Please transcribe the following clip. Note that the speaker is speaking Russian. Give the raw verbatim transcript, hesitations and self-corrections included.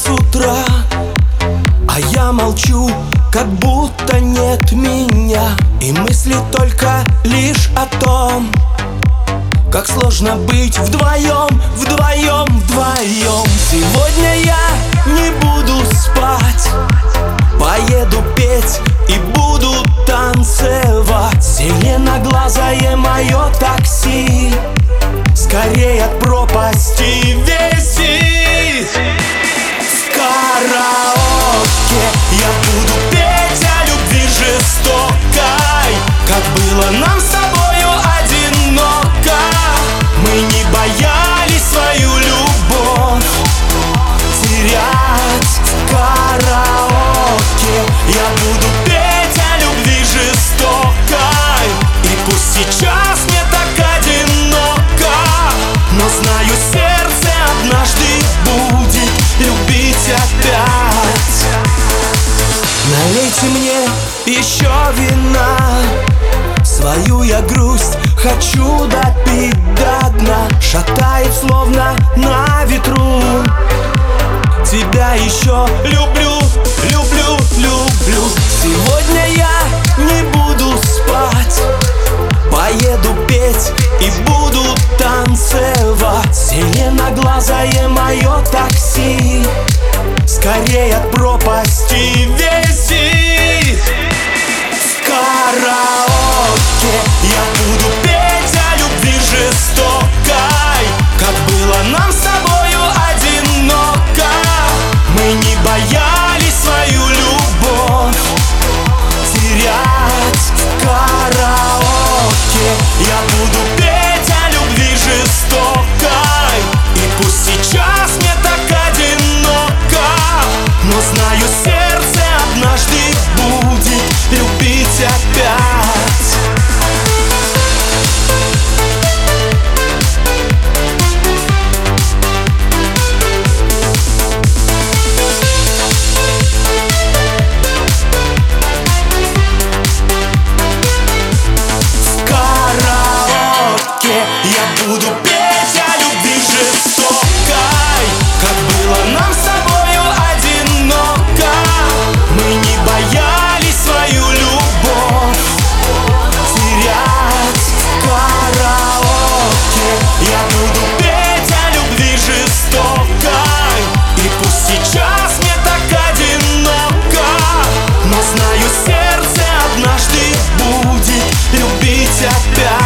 утра, а я молчу, как будто нет меня. И мысли только лишь о том, как сложно быть вдвоем, вдвоем, вдвоем. Сегодня я не буду спать, поеду петь и буду танцевать. Зеленоглазое мое такси скорее от пропасти весит. В караоке я буду петь о любви жестокой, как было нам с тобою одиноко. Мы не боялись свою любовь терять. В караоке я буду петь о любви жестокой, и пусть сейчас мне так одиноко, но знаю, сердце однажды будет любить опять. Налейте мне еще вина, свою я грусть хочу допить до дна. Шатает словно на ветру, тебя еще люблю, люблю, люблю. Сегодня я не буду спать, поеду петь и буду танцевать. Зеленоглазое мое такси скорее от пропасти весит. В караоке я буду петь о любви жестокой, как было нам с тобою одиноко. Мы не боялись свою любовь терять. В караоке я буду петь о любви жестокой, и пусть сейчас мне так одиноко, но знаю, сердце однажды будет любить опять. Я буду петь о любви жестокой, как было нам с тобою одиноко. Мы не боялись свою любовь терять. В караоке я буду петь о любви жестокой, и пусть сейчас мне так одиноко, но знаю, сердце однажды будет любить опять.